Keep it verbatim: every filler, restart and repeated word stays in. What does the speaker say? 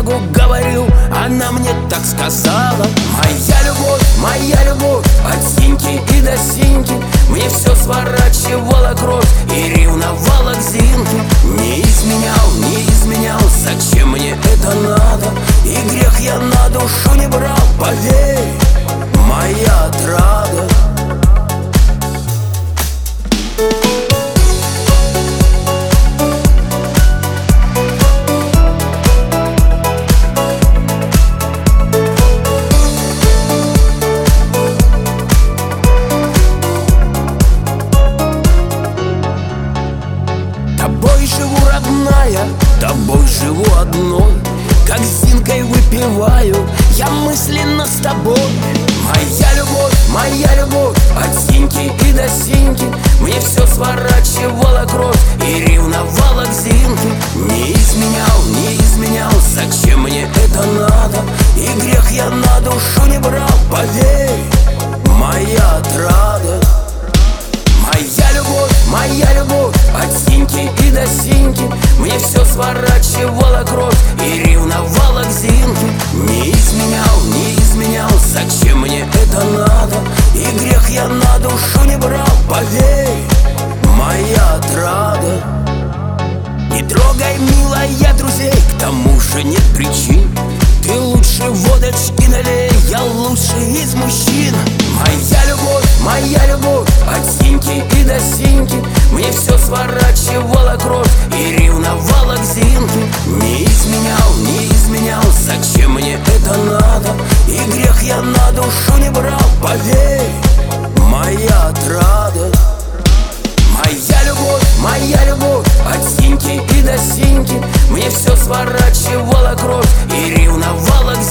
дорогу говорю, она мне так сказала. Моя любовь, моя любовь, от Синьки и до Синьки, мне все сворачивала кровь и ревновала к Зинке. Не изменял, не изменял, зачем мне это надо? И грех я на душу не брал, поверь, моя отрада. Тобой живу, родная, тобой живу одной, как с Зинкой выпиваю, я мысленно с тобой. Моя любовь, моя любовь, от Синьки и до Синьки, мне все сворачивала кровь и ревновала к Зинке. Не изменял, не изменял, зачем мне это надо? И грех я на душу не брал, поверь, моя отрада. Моя любовь, моя любовь, от Синьки и до Синьки, мне все сворачивала кровь и ревновала к Зинке. Не изменял, не изменял, зачем мне это надо? И грех я на душу не брал, поверь, моя отрада. Не трогай, милая, друзей, к тому же нет причин. Ты лучше водочки налей, я лучший из мужчин. Моя любовь, моя любовь, от Синьки и до Синьки, мне все сворачивала кровь и ревновала к Зинке. Не изменял, не изменял, зачем мне это надо? И грех я на душу не брал, поверь, моя отрада. Моя любовь, моя любовь, от Синьки и до Синьки, мне все сворачивала кровь и ревновала к